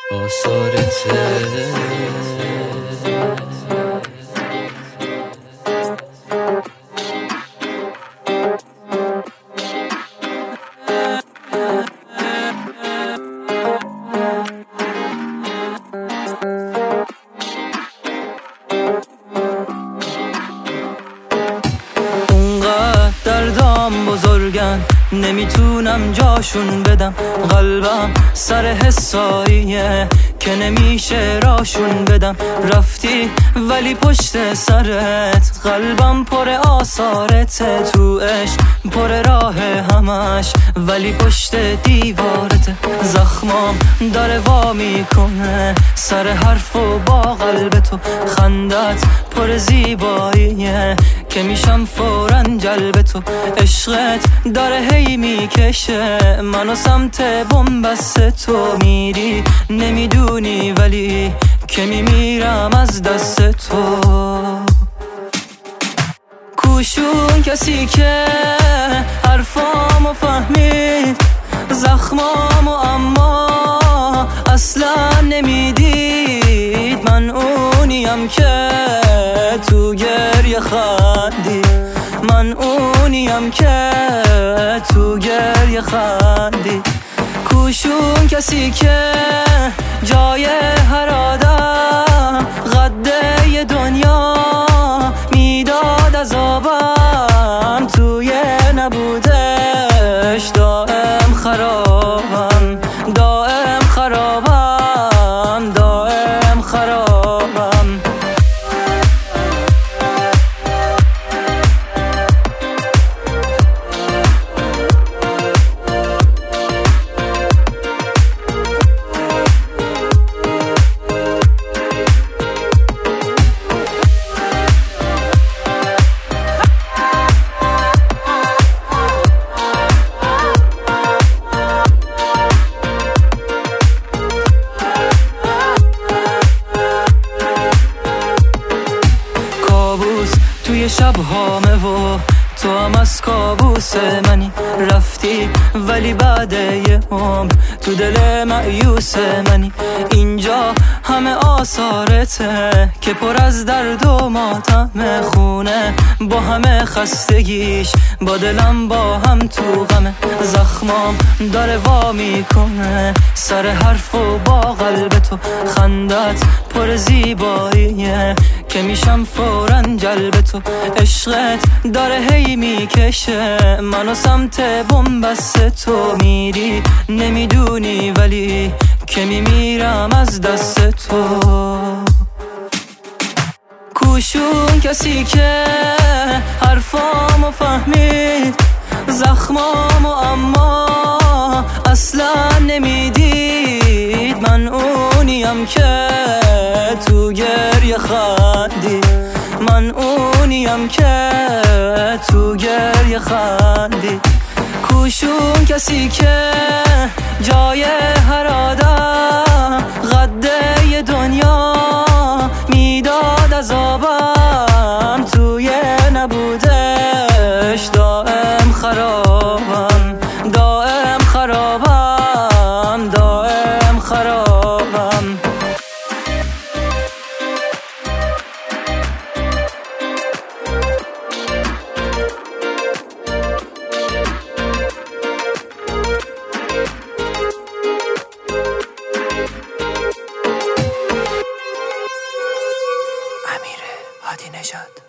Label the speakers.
Speaker 1: آثارته اونقدر دردام بزرگن نمیتونم جاشون بدم، قلبم سر حساییه که نمیشه راشون بدم. رفتی ولی پشت سرت قلبم پر آثارته، تو عشق پر راه همش ولی پشت دیوارته. زخمام داره وا میکنه سر حرف و با قلب تو، خندت پر زیباییه که میشم فوراً جلب تو. عشقت داره هی میکشه منو سمت بن‌بست تو، میری نمیدونی ولی که میمیرم از دست تو. کوشون کسی که حرفامو فهمید، زخمامو اما اصلا نمیدید. من اونیم که تو گریه خندی، من اونیم که تو گریه خندی. کوشون کسی که جای هر آدم قده ی دنیا میداد عذابم، توی نبودش دائم خرابم، دائم خرابم، دائم خرابم. توی شب هامه و تو هم از کابوس منی، رفتی ولی بعد یه عمر تو دل مایوس منی. اینجا همه آثارته که پر از درد و ماتم، خونه با همه خستگیش با دلم با هم تو غمه. زخمام داره وا میکنه سر حرف و با قلب تو، خندت پر زیباییه که میشم فوراً جلب تو. عشقت داره هی میکشه منو سمت بن‌بست تو، میری نمیدونی ولی که میمیرم از دست تو. کوشون کسی که حرفامو فهمید، زخمامو اما اصلا نمیدید. من اونیم که تو گریه خندی، من اونیم که تو گریه خندی. کوشون کسی که جای هر آدم قده ی دنیا میداد عذابم، توی نبودش دائم خرابم، دائم خرابم، دائم خرابم. امیر هادی نژاد.